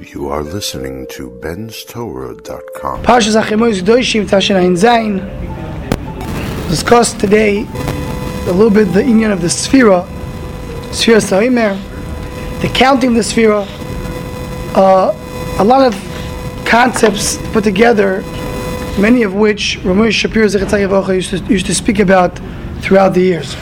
You are listening to benstorah.com. Parshas Achimois Doishim Tashin Ein Zayin. Discuss today a little bit the inyan of the Sfira Sa'imer, the counting of the Sfira, a lot of concepts put together, many of which Ramesh Shapiro Zechat Yavocha used to speak about throughout the years.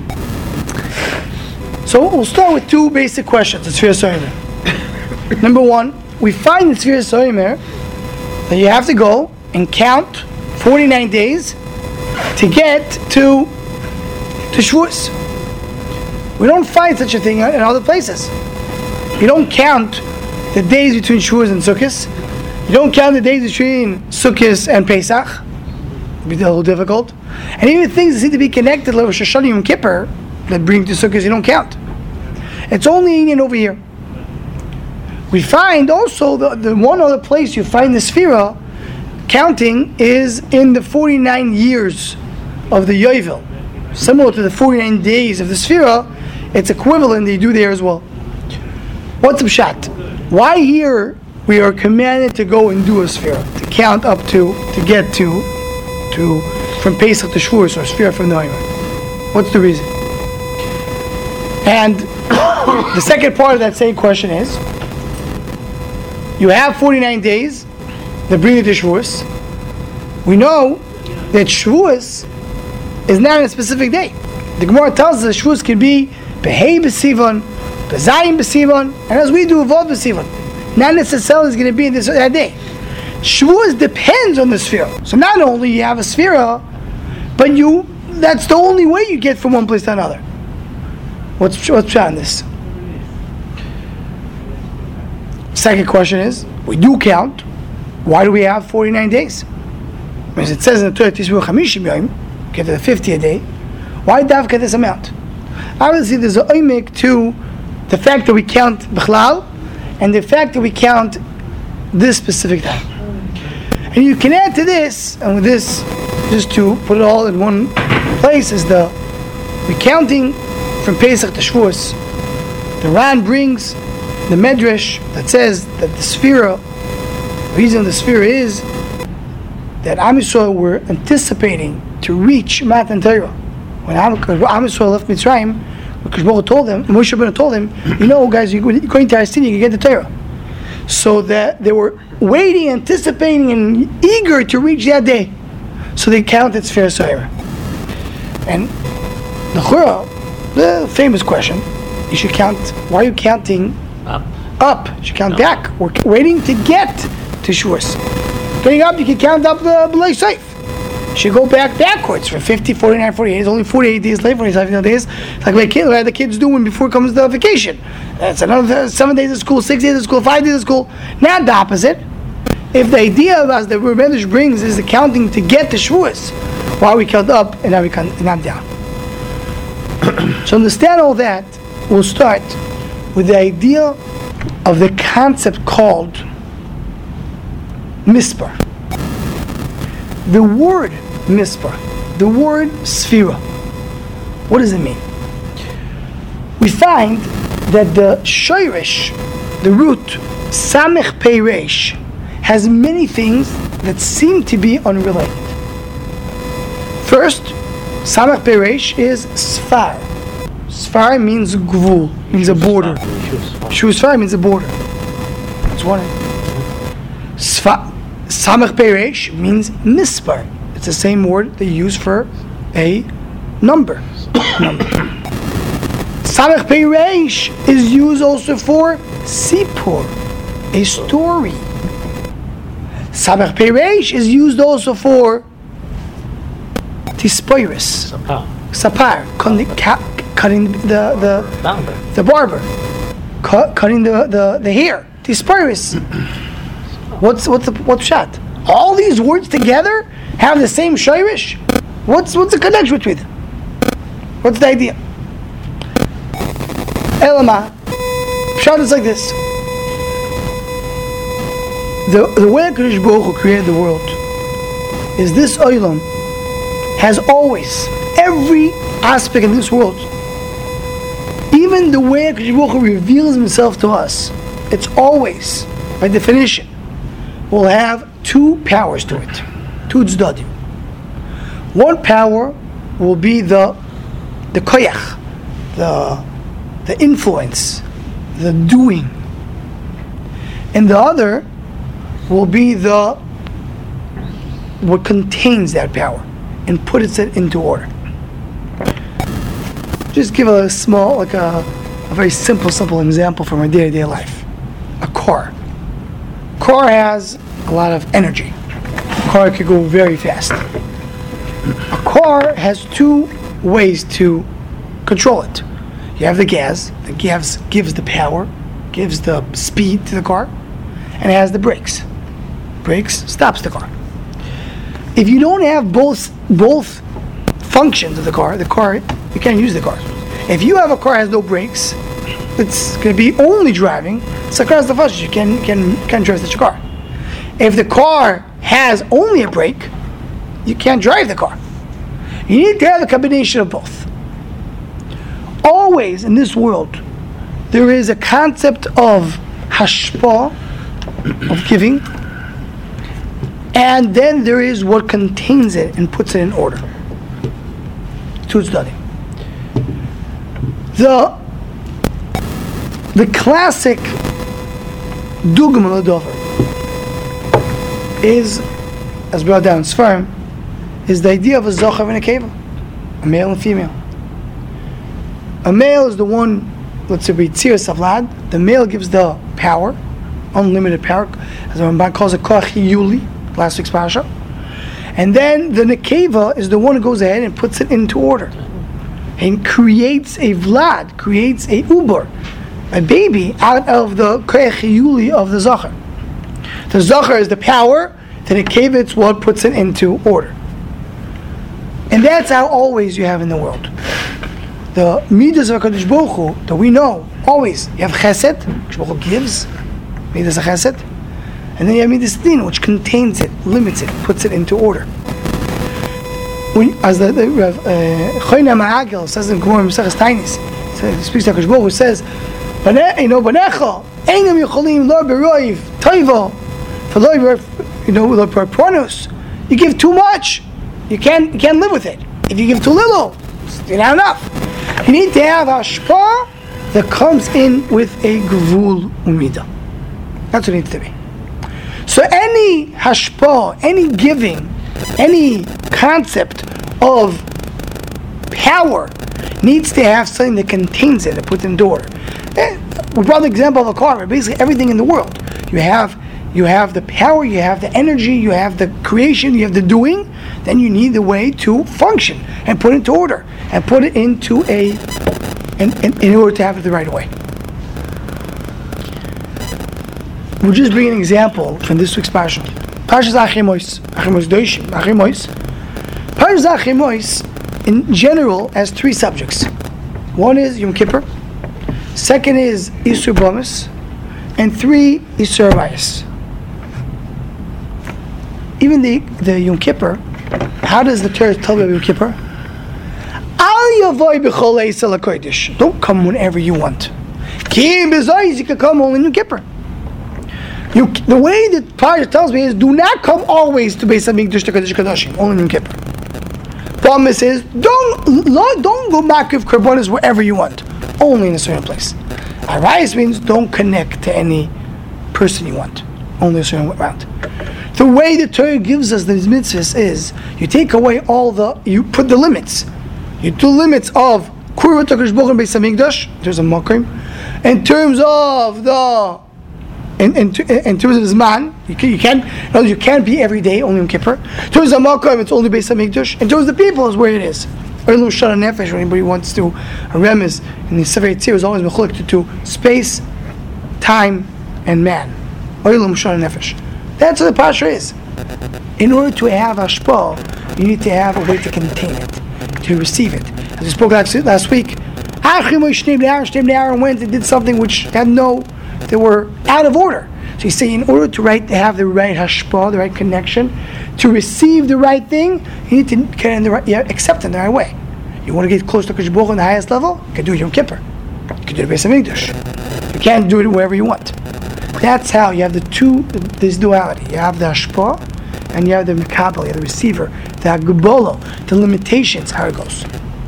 So we'll start with two basic questions in Sfira Sa'imer. Number one, we find in Sfira Sa'imer that you have to go and count 49 days to get to Shavuos. We don't find such a thing in other places. You don't count the days between Shavuos and Sukkot. You don't count the days between Sukkot and Pesach. It'd be a little difficult. And even things that seem to be connected, like Rosh Hashanah and Kippur, that bring to Sukkot, you don't count. It's only in over here. We find also the one other place you find the Sfira counting is in the 49 years of the Yovel. Similar to the 49 days of the Sfira, it's equivalent that you do there as well. What's the pshat? Why here we are commanded to go and do a Sfira, to count up to get to from Pesach to Shavuos, or Sfira from the Omer? What's the reason? And the second part of that same question is, you have 49 days that bring you to Shavuos. We know that Shavuos is not on a specific day. The Gemara tells us that Shavuos can be Behei B'Sivan, B'Zayim B'Sivan, and as we do, Vav B'Sivan. Not necessarily is going to be in that day. Shavuos depends on the Sfira. So not only you have a Sfira, but that's the only way you get from one place to another. What's on this? Second question is, we do count. Why do we have 49 days? Because it says in the Torah, Tisbu Chamishim Yom, get to the 50th day. Why davka this amount? Obviously, there's an oimik to the fact that we count B'chlal and the fact that we count this specific time. And you can add to this, and with this, just to put it all in one place, is the recounting from Pesach to Shavuos. The Ran brings the Medrash that says that the Sfira, the reason of the Sfira is that Am Yisrael were anticipating to reach Matan Torah. When Am Yisrael left Mitzrayim, because Moshe told them, guys, you're going to Palestine, you can get the Torah. So that they were waiting, anticipating, and eager to reach that day. So they counted Sfira Sa'imer. And the famous question, you should count, why are you counting up? You should count back. We're waiting to get to Shavuos. Getting up, you can count up the B'lai Seif. You should go backwards for 50, 49, 48. It's only 48 days late, 47 days. It's like what the kids doing before it comes to vacation. That's another 7 days of school, 6 days of school, 5 days of school. Not the opposite. If the idea of us that Rebbeinu brings is the counting to get to Shavuos, why we count up and now we count down? So understand all that, we'll start with the idea of the concept called Mispar. The word Mispar, the word Sfira, what does it mean? We find that the Shoirish, the root Samech Pei Reish, has many things that seem to be unrelated. First, Samech Pei Reish is Sfar. Sfar means gvul, means a border. Sfar means a border. That's one. Samech Pei Reish means mispar. It's the same word they use for a number. Samech Pei Reish is used also for sipur, a story. Samech Pei Reish is used also for tispeiris, sapar, cutting the barber, cutting the hair, tispeiris. What's shot? All these words together have the same shirish. What's the connection between them? What's the idea? Elama, shot is like this. The way HaKadosh Baruch Hu created the world is this olam has always, every aspect in this world, even the way HaKadosh Baruch Hu reveals himself to us, it's always by definition, will have two powers to it, two tzdadim. One power will be the koyach, the influence, the doing, and the other will be what contains that power and puts it into order. Just give a small, like a very simple example from my day-to-day life. A car. Car has a lot of energy. A car can go very fast. A car has two ways to control it. You have the gas. The gas gives the power, gives the speed to the car, and it has the brakes. Brakes stops the car. If you don't have both functions of the car, you can't use the car. If you have a car that has no brakes, it's going to be only driving. It's across the flash. You can't drive such a car. If the car has only a brake, you can't drive the car. You need to have a combination of both. Always in this world, there is a concept of hashpah, of giving, and then there is what contains it and puts it in order. Two study. The classic dugma l'dover is, as brought down in Sfarim, is the idea of a zocher and a keva, a male and female. A male is the one, let's say, b'yitzir savlad. The male gives the power, unlimited power, as the Ramban calls it koach yuli, last week's parasha. And then the nekeva is the one who goes ahead and puts it into order and creates a vlad, creates a uber, a baby out of the koach yuli of the zocher. The zocher is the power, the nekeva is what puts it into order. And that's how always you have in the world. The midas of HaKadosh Baruch Hu that we know, always, you have chesed, HaKadosh Baruch Hu gives, midas of chesed, and then you have midas din, which contains it, limits it, puts it into order. As the Choyna Ma'agel says in Gemara Maseches Tainis, speaks to HaKadosh Baruch Hu, says, Banecha, Einam Yecholim lo beroiv toivo, v'lo beroiv, you give too much, you can't live with it. If you give too little, you're not enough. You need to have hashpah that comes in with a gvul umida. That's what it needs to be. So any hashpah, any giving, any concept of power needs to have something that contains it, that puts it into order. We brought the example of a car, basically everything in the world. You have the power, you have the energy, you have the creation, you have the doing. Then you need the way to function and put it into order and put it into in order to have it the right way. We'll just bring an example from this week's parsha. Parshas Achimois Doshim, Achimois. Parshas Achimois, in general, has three subjects. One is Yom Kippur, second is Isur Bamis, and three Isur Arayos. Even the Yom Kippur, how does the Torah tell you about Yom Kippur? Don't come whenever you want. You can come only in Yom Kippur. The way that Parasha tells me is, do not come always to Beis Hamikdash to Kodesh Kodashim, only in Yom Kippur. Promise is, don't go makriv karbonos wherever you want, only in a certain place. Arayos means don't connect to any person you want, only a certain amount. The way the Torah gives us these mitzvahs is, you take away you put the limits. You do limits of Kurvat HaKadosh Baruch Hu Beis Hamikdash, there's a makrim. In terms of in terms of Zman, you can't be every day, only on Kippur. In terms of makrim, it's only Beis Hamikdash. In terms of the people, is where it is. Oilum Shana Nefesh, when anybody wants to, a remez in the Sefer Yitzir is always mechulek to space, time, and man. Oilum Shana Nefesh. That's what the Pasha is. In order to have hashpah, you need to have a way to contain it, to receive it. As we spoke last week, Aaron went and did something which they were out of order. So you say, in order to have the right hashpah, the right connection, to receive the right thing, you need to get in accept it in the right way. You want to get close to HaKadosh Baruch Hu on the highest level? You can do it Yom Kippur. You can do it Beis Hamikdash. You can't do it wherever you want. That's how you have this duality. You have the hashpah, and you have the mekabel, you have the receiver, the hagbolo, the limitations, how it goes.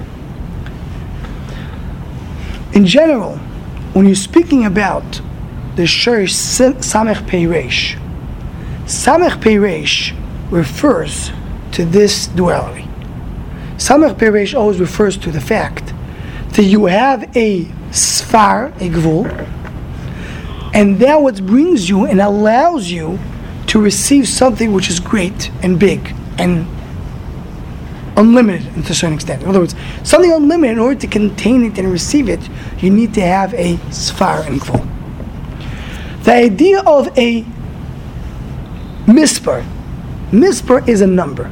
In general, when you're speaking about the shorish samech pei reish, samech pei reish refers to this duality. Samech pei reish always refers to the fact that you have a sfar, a gvul, and that what brings you and allows you to receive something which is great and big and unlimited to a certain extent. In other words, something unlimited, in order to contain it and receive it, you need to have a sfar and gvul. The idea of a mispar is a number.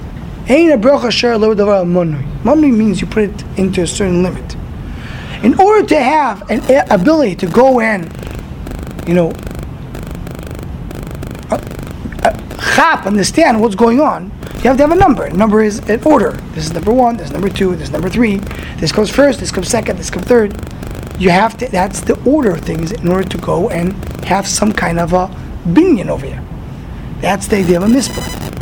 Manui means you put it into a certain limit. In order to have an ability to go and, understand what's going on, you have to have a number. A number is an order. This is number 1, this is number 2, this is number 3. This comes first, this comes second, this comes third. You have to, that's the order of things in order to go and have some kind of a binyan over here. That's the idea of a mispar.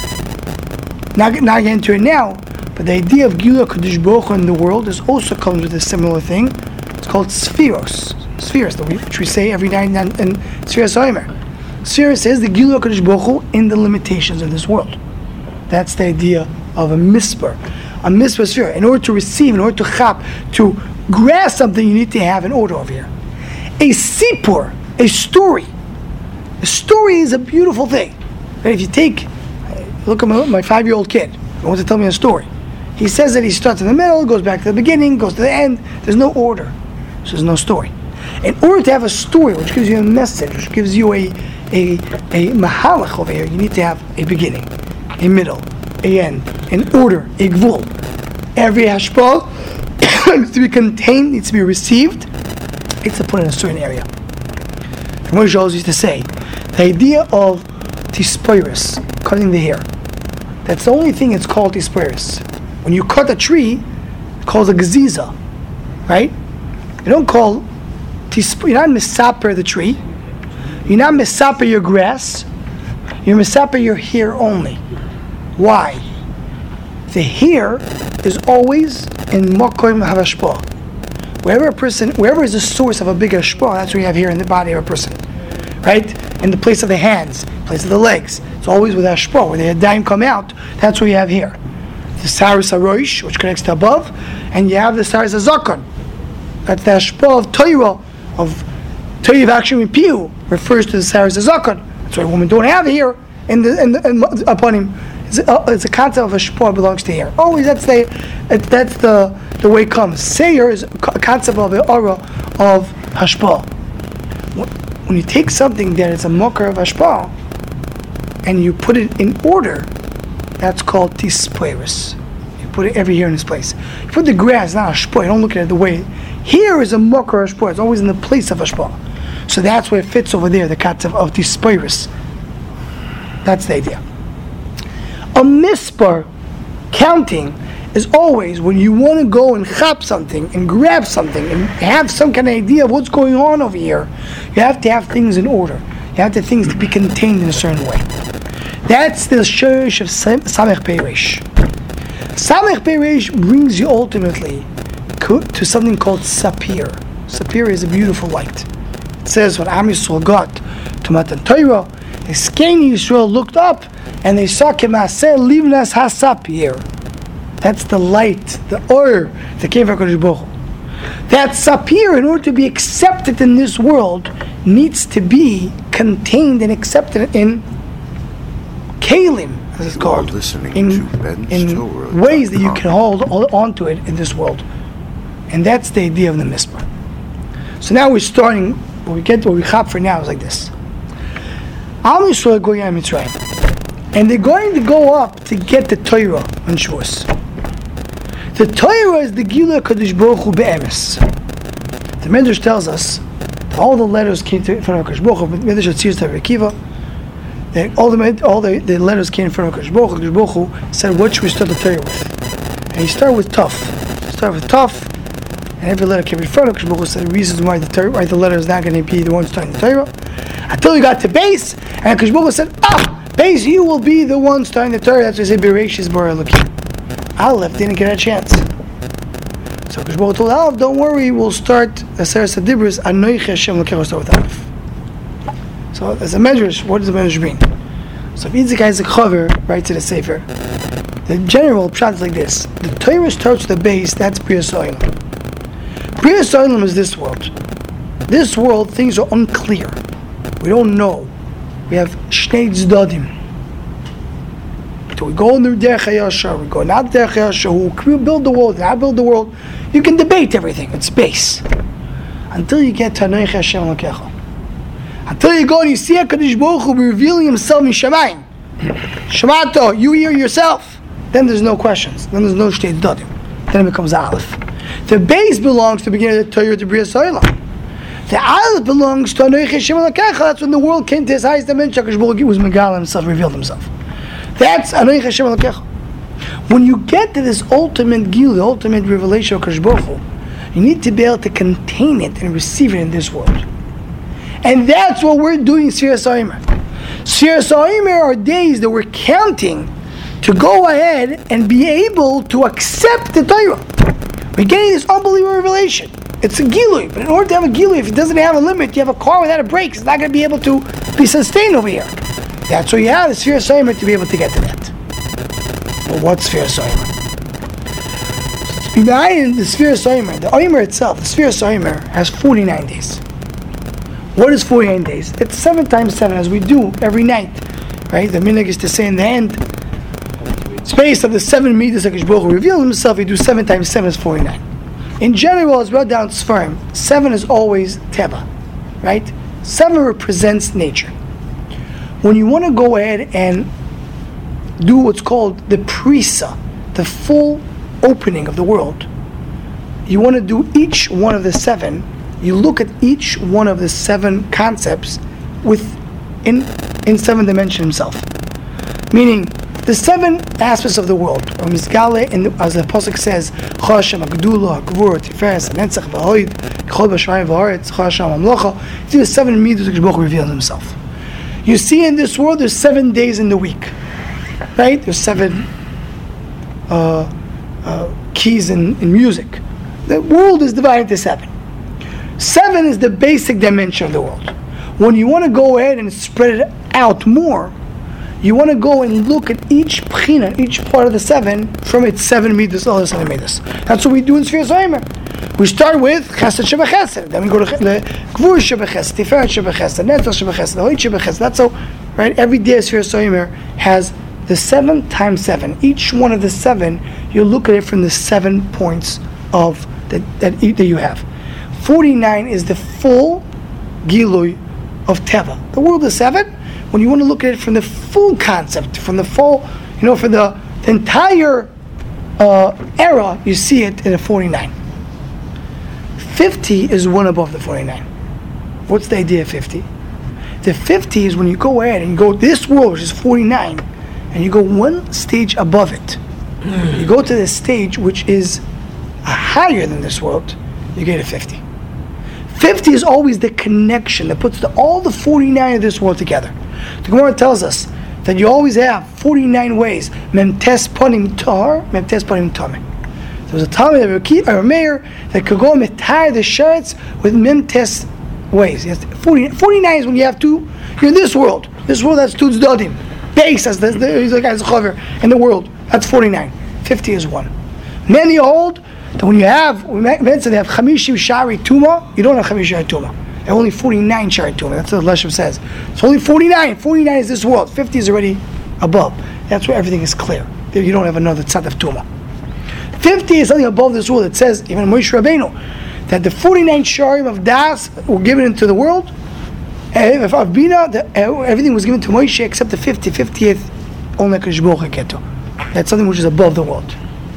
Not get into it now, but the idea of Gilui Kadosh Baruch Hu in the world also comes with a similar thing. It's called spheros, which we say every night in Sfiras HaOmer. Spheros is the Gilui Kadosh Baruch Hu in the limitations of this world. That's the idea of a mispar. A mispar sphere. In order to receive, in order to chap, to grasp something, you need to have an order over here. A sipur, a story. A story is a beautiful thing. Right? If you look at my 5-year-old kid, he wants to tell me a story. He says that he starts in the middle, goes back to the beginning, goes to the end. There's no order. So there's no story. In order to have a story which gives you a message, which gives you a mahalach over here, you need to have a beginning, a middle, a end, an order, a gvul. Every hashpah needs to be contained, needs to be received, it's to put in a certain area. Moshe always used to say, the idea of tispirus, cutting the hair, that's the only thing it's called tispirus. When you cut a tree, it's called a geziza, right? You don't call you're not misaper the tree, you're not misaper your grass, you're misaper your hair only. Why? The hair is always in makom havashpah. Wherever is the source of a big hashpah, that's where you have hair in the body of a person, right? In the place of the hands, place of the legs, it's always with hashpah. Where the yadayim come out, that's where you have hair. The saris haroish, which connects to above, and you have the saris hazakon. That's the hashpah of Torah, of Torah action piu, refers to the saris hazakon. That's why women don't have hair upon him. It's a concept of hashpah belongs to hair. Always that's the way it comes. Seir is a concept of the aura of hashpah. When you take something that is a mokar of hashpah and you put it in order, that's called tispirus. You put it every hair in its place. You put the grass, not hashpah. You don't look at it the way. Here is a mokar hashpah. It's always in the place of hashpah. So that's where it fits over there, the concept of tispirus. That's the idea. A mispar, counting, is always when you want to go and chop something and grab something and have some kind of idea of what's going on over here. You have to have things in order. You have things to be contained in a certain way. That's the shorish of samech pei reish. Samech pei reish brings you ultimately to something called sapir. Sapir is a beautiful light. It says when Am Yisrael got to Matan Torah, the Skeni Yisrael looked up and they saw Kemaseh Livnas HaSapir. That's the light, the or that came from Kadosh Baruch Hu. That sapir, in order to be accepted in this world, needs to be contained and accepted in kalim, as it's called, in ways that you can hold on to it in this world. And that's the idea of the mispar. So now we're starting, when we get to what we chop for now is like this. Am Yisrael going to Mitzrayim, and they're going to go up to get the Torah on Shavuos. The Torah is the Gilui Kadosh Baruch Hu be'emes. The Midrash tells us that all the letters came from Kadosh Baruch Hu. Midrash Tzir to Rekiva. All the letters came from Kadosh Baruch Hu. Kadosh Baruch Hu said, "What should we start the Torah with?" And he started with Tuf. And every letter came in front of Kadosh Baruch Hu said the reasons why the letter is not going to be the one starting the Torah. Until you got to base, and Akash Baruch Hu said, base, you will be the one starting the Torah. That's why he said, Bereshis bara Elokim. Aleph didn't get a chance. So Akash Baruch Hu told Aleph, don't worry, we'll start Aseret Dibros, Anoichi Hashem Elokecha, start with Aleph. So as a medrash, what does the medrash mean? So if Yitzchak Isaac Chaver writes to the Sefer, the general pshat is like this: the Torah starts with the base. That's Brias Olam. Brias Olam is this world. This world, things are unclear. We don't know. We have Shnei Tzdadim. So we go in the Derech HaYashar, we go not Derech HaYashar. Who build the world? How build the world? You can debate everything. It's base until you get to Anoichi Hashem Elokecha. Until you go and you see HaKadosh Baruch Hu revealing Himself in Shamayim. Shemato, you hear yourself. Then there's no questions. Then there's no Shtei Dadim. Then it becomes Aleph. The base belongs to the beginning of the Torah, to Brias Olam. The Aleph belongs to Anoichi Hashem Elokecha. That's when the world came to its highest dimension. HaKadosh Baruch Hu was Megal Himself, revealed Himself. That's Anoichi Hashem Elokecha. When you get to this ultimate Gil, the ultimate revelation of HaKadosh Baruch Hu, you need to be able to contain it and receive it in this world. And that's what we're doing in Sfiras HaOmer. Sfiras HaOmer are days that we're counting to go ahead and be able to accept the Torah. We're getting this unbelievable revelation. It's a Gilui, but in order to have a Gilui, if it doesn't have a limit, you have a car without a brakes, it's not going to be able to be sustained over here. That's what you have, the Sfiras HaOmer, to be able to get to that. Well, what's Sfiras HaOmer? Behind the Sfiras HaOmer, the Omer itself, the Sfiras HaOmer, has 49 days. What is 49 days? It's 7 times 7, as we do every night, right? The minhag is to say in the end, space of the 7 meters HaKadosh Baruch Hu revealed Himself. You do 7 times 7 is 49. In general, as brought down Sfarim, 7 is always Teva, right? 7 represents nature. When you want to go ahead and do what's called the Prisa, the full opening of the world, you want to do each one of the 7. You look at each one of the 7 concepts in 7 dimensions himself. Meaning, the 7 aspects of the world, or Mizgale, as the Apostle says, Chashem, Agdula, Gvur, Tiferes, Netzach, V'hoid, Chol B'Shamayim V'Haaretz, Chashem, Amlocha. These are the 7 meters that Baruch Hu revealed Himself. You see in this world, there's 7 days in the week. Right? There's 7 keys in music. The world is divided into 7. 7 is the basic dimension of the world. When you want to go ahead and spread it out more, you want to go and look at each pchina, each part of the 7, from its 7 meters, all the 7 meters. That's what we do in Sfiras HaOmer. We start with Chesed Shebechesed, then we go to Gvur Shebechesed, Tiferet Shebechesed, Netzach Shebechesed, Hoid Shebechesed. That's how, right? Every day of Sfiras HaOmer has the 7 times 7. Each one of the 7, you look at it from the 7 points of that you have. 49 is the full Gilui of Teva. The world is 7. When you want to look at it from the full concept, from the full, for the entire era, you see it in a 49. 50 is one above the 49. What's the idea of 50? The 50 is when you go ahead and you go this world, which is 49, and you go one stage above it. You go to the stage which is higher than this world, you get a 50. 50 is always the connection that puts all the 49 of this world together. The Gemara tells us that you always have 49 ways. Memtes panim tar, memtes panim tameh. There was a time of a mayor that could go and tie the shirts with memtes ways. 49 is when you have 2. You're in this world. This world has 2 tzdadim. Base as the guy's chaver in the world. That's 49. 50 is 1. Many hold that when you have, we mentioned they have Chamishim Shari Tuma, you don't have Chamishim Shari Tuma. They have only 49 Shari Tuma. That's what Leshem says. It's only 49. 49 is this world. 50 is already above. That's where everything is clear. There you don't have another tzad of Tuma. 50 is something above this world. It says, even Moshe Rabbeinu, that the 49 Sharim of Das were given into the world. If Bina, everything was given to Moshe except the 50th, only HaKadosh Baruch Hu get to. That's something which is above the world.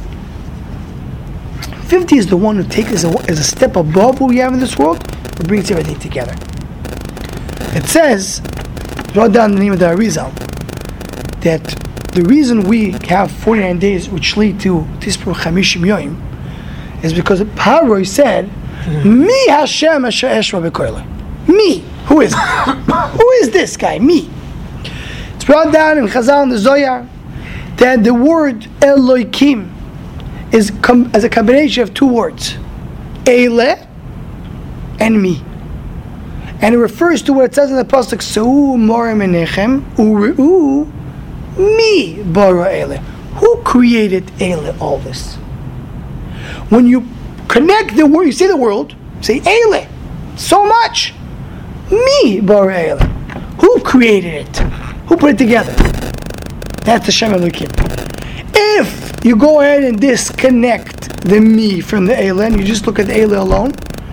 50 is the one who takes as a step above what we have in this world, who brings everything together. It says, wrote down the name of the Arizal, that the reason we have 49 days which lead to Tispur Chamishim Yoim is because Paroi said, Mi Hashem Asher Eshva B'Koyle. Me. Who is it? Who is this guy? Me. It's brought down in Chazal and the Zohar that the word Elokim is as a combination of two words, Eile and me. And it refers to what it says in the pasuk, Sa'u Morim Enechem U'Re'u Mi Bara Eile. Who created Eile, all this? When you connect the word, you see the world, say Eile, so much. Me Bara Eile. Who created it? Who put it together? That's the Shem Elokim. If you go ahead and disconnect the me from the Eile, and you just look at the Eile alone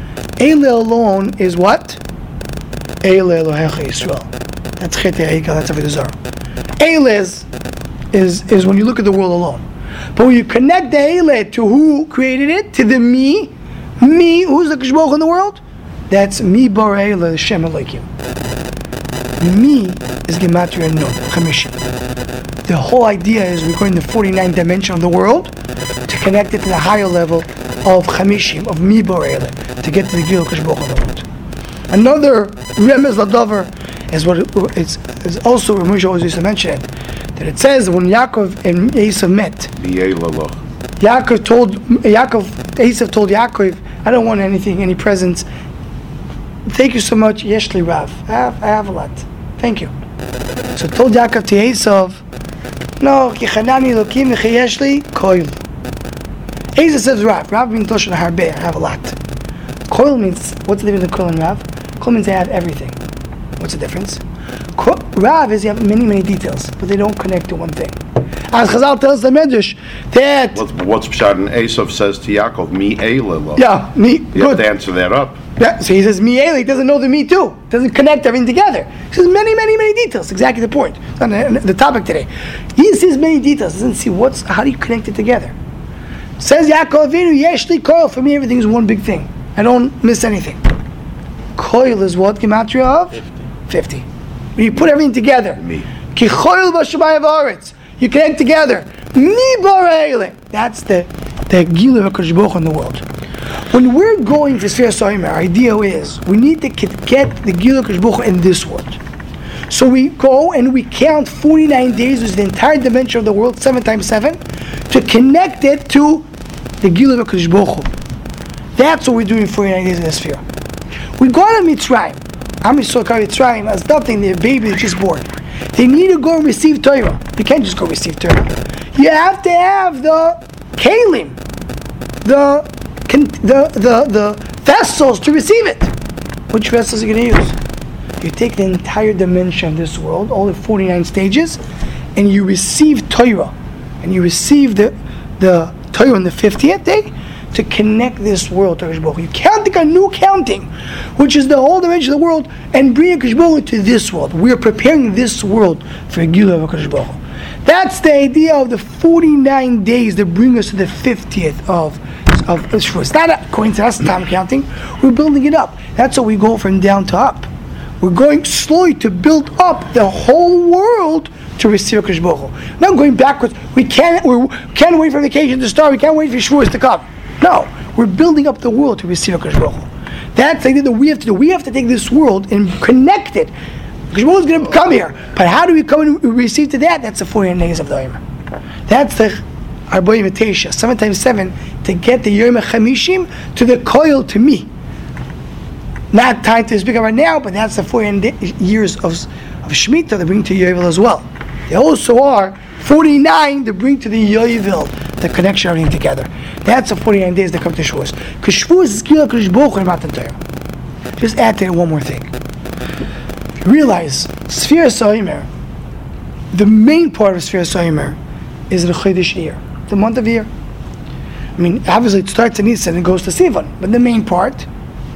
is what? Eile Elohecha Yisrael. That's Chet Ha'ikal, that's Avodah Zarah. Eile is when you look at the world alone. But when you connect the Eile to who created it, to the me, who's the Kishboch in the world? That's me Bar Eile, the Shem Elokim. Me is Gematria Nun, Chamishim. The whole idea is we're going to the 49th dimension of the world to connect it to the higher level of Chamishim, of Mi Bar Eile, to get to the Gilul Kishboch of the world. Another Remez Ladover is what it's also what Moshe always used to mention it, that it says when Yaakov and Esav met, Esav told Yaakov, I don't want anything, any presents. Thank you so much, Yeshli Rav. I have a lot. Thank you. So told Yaakov to Esav, no, Kichanani Elokim Yeshli Koil. Esav says Rav means Loshen Harbe, I have a lot. Koil means, what's the difference in Koil and Rav? Koil means I have everything. What's the difference? Rav is you have many, many details, but they don't connect to one thing. As Chazal tells the Medrash that what's Pshat and Esav says to Yaakov, Mi Eile. Yeah, me. You Good. have to answer that up. Yeah, so he says Mi Eile. He doesn't know the me too. Doesn't connect everything together. He says many, many, many details. Exactly the point. It's on the topic today. He sees many details. Doesn't see how do you connect it together. Says Yaakov Avinu, Yeshli Koil. For me, everything is one big thing. I don't miss anything. Koil is what Gematria of 50. When you put everything together, Ki Koil b'Shamayim v'Aretz. You connect together. Mi Bar Eile. That's the Gilul HaKadosh Baruch Hu in the world. When we're going to Sfira Soimer, our idea is we need to get the Gilul HaKadosh Baruch Hu in this world. So we go and we count 49 days, which is the entire dimension of the world, 7 times 7, to connect it to the Gilul HaKadosh Baruch Hu. That's what we're doing 49 days in the Sfira. We go to Mitzrayim. Am Yisrael Kari Mitzrayim has nothing, their baby is just born. They need to go and receive Torah. You can't just go receive Torah. You have to have the kalim, the vessels to receive it. Which vessels are you going to use? You take the entire dimension of this world, all the 49 stages, and you receive Torah. And you receive the Torah on the 50th day to connect this world to Hakadosh Baruch Hu. You count a new counting, which is the whole dimension of the world, and bring Hakadosh Baruch Hu to this world. We are preparing this world for a Gilul of Hakadosh Baruch Hu. That's the idea of the 49 days that bring us to the 50th of Shavuot. It's not according to us time counting. We're building it up. That's how we go from down to up. We're going slowly to build up the whole world to receive Hakadosh Baruch Hu. Not going backwards. We can't wait for vacation to start. We can't wait for Shavuot to come. No, we're building up the world to receive Hakadosh Baruch Hu. That's the idea that we have to do. We have to take this world and connect it. Hakadosh Baruch Hu is going to come here, but how do we come and receive to that? That's the 49 days of the Omer. That's the Arboim Tesha, 7 times 7, to get the Yom HaChamishim to the Koil to me. Not time to speak about now, but that's the 49 years of Shemitah that bring to Yovel as well. They also are 49 that bring to the Yovel, the connection of everything together. That's the 49 days that come to Shavuos. Because Shavuos is Gilul HaKadosh Baruch Hu and Matan Torah. Just add to it one more thing. Realize, Sfira Soimer, the main part of Sfira Soimer is the Chodesh Iyar, the month of Iyar. I mean, obviously it starts in Nisan and goes to Sivan, but the main part,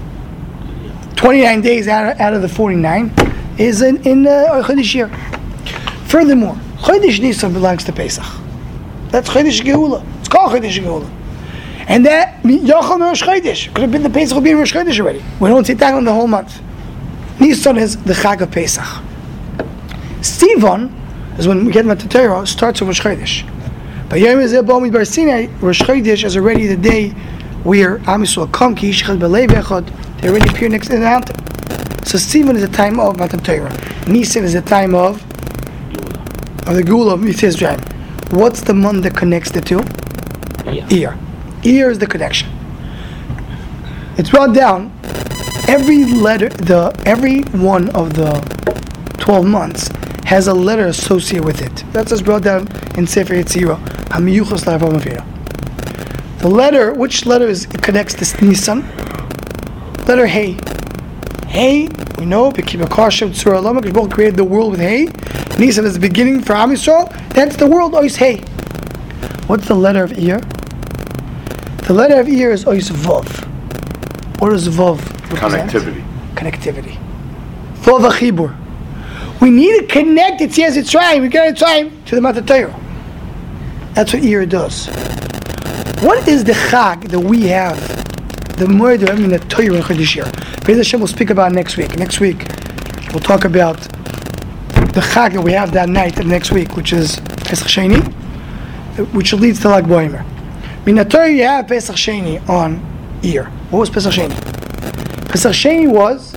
29 days out of the 49, is in Chodesh Iyar. Furthermore, Chodesh Nisan belongs to Pesach. That's Chodesh Geula. It's called Chodesh Geula. And that, Yochel Rosh Chodesh, could have been the Pesach, will be Rosh Chodesh already. We don't sit down on the whole month. Nisan is the Chag of Pesach. Sivan is when we get into Torah, starts with Rosh Chodesh. But Yom Ezeh B'Amid Bar Sinai, Rosh Chodesh is already the day where Am Yisrael come, Ki Yishchad B'Lev Echad, they already appear next to the mountain. So Sivan is the time of Matan Torah. Nisan is the time of the Geula of Yetzias Mitzrayim. What's the month that connects the two? Iyar. Iyar is the connection. It's brought down. Every one of the 12 months has a letter associated with it. That's what's brought down in Sefer Yetzirah. The letter, which letter connects this Nisan? Letter Hey. Hey, we know, God created the world with Hey. Nisan is the beginning for Am Yisrael. That's the world, Ois Hey. What's the letter of Iyar? The letter of Iyar is Ois Vav. What does Vav represent? Connectivity. Vav Achibur. We need to connect it. Yes, it's trying. We got it trying to the Matan Torah. That's what Iyar does. What is the Chag that we have? The murder, the Torah in Chodesh Iyar. Be'ez Hashem will speak about next week. Next week, we'll talk about the Chag that we have that night of next week, which is Pesach Sheni, which leads to Lag Boimer. In the Torah, you have Pesach Sheni on Iyar. What was Pesach Sheni? Pesach Sheni was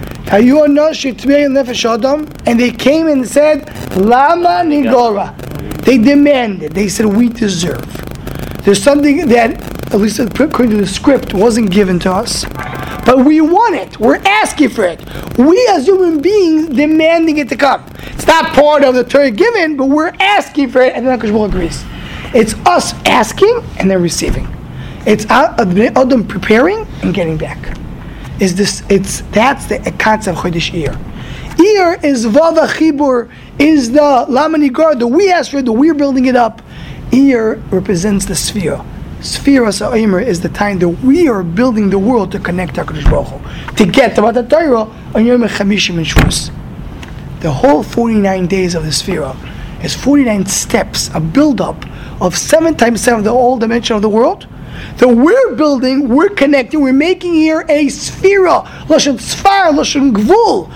and they came and said, Lama Nigora. They demanded. They said, we deserve. There's something that, at least according to the script, wasn't given to us, but we want it. We're asking for it. We as human beings demanding it to come. It's not part of the Torah given, but we're asking for it, and then HaKadosh Baruch Hu agrees. It's us asking and then receiving. It's Adam preparing and getting back. That's the concept of Chodesh Iyar. Iyar is Vav Achibur, is the Lama Nigar, the we ask for it, the we're building it up. Iyar represents the Sfira. Sfira Sa'omer is the time that we are building the world to connect HaKadosh Baruch Hu, to get to Matan Torah on Yom Chamishim and Shavuos. The whole 49 days of the Sfira is 49 steps, a build-up of 7 times 7, the whole dimension of the world. That we're building, we're connecting, we're making here a sphera, lashon sfar, lashon gvul,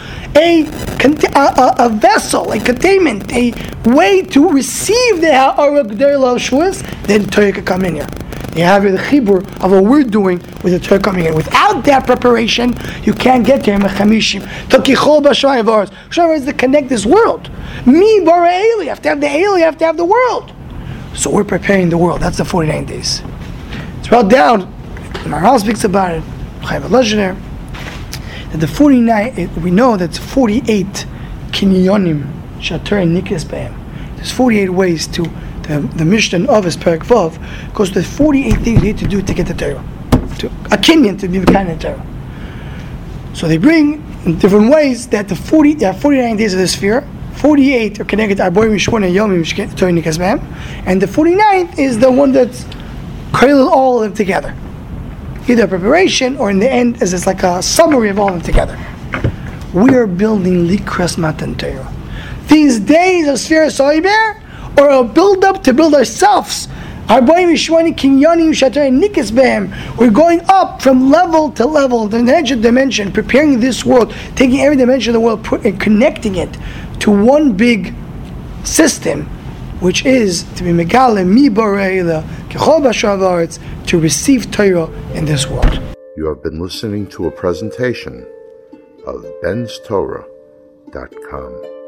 a vessel, a containment, a way to receive the ha'ara g'dayla of Shavuos. Then Torah can come in here. You have the chibur of what we're doing with the Torah coming in. Without that preparation, you can't get to Yom Chamishim. Tokichol b'shamayim v'aretz. Shamayim is to connect this world. Mi bara Eli. You have to have the Eli, you have to have the world. So we're preparing the world. That's the 49 days. It's brought down, Maharal speaks about it, Chaim Elazar, that the 49, we know that's 48 kinyonim, shater and nikes behem. There's 48 ways to, the Mishnah of his Perek Vav, goes to the 48 things you need to do to get the Torah, to a kinyan, to be the kind of Torah. So they bring, in different ways, that the 49 days of the sphere, 48 are connected to Arboim Mishpon and Yomim, Torah nikes behem, and the 49th is the one that's Collate all of them together, either preparation or in the end as it's like a summary of all of them together. We are building Likras Matan Torah. These days of Sfira Soiber are a build up to build ourselves. We're going up from level to level, dimension to dimension, preparing this world, taking every dimension of the world, and connecting it to one big system, which is to be Megale Mi Boreila Kechol Bashar V'Aretz, to receive Torah in this world. You have been listening to a presentation of benstorah.com.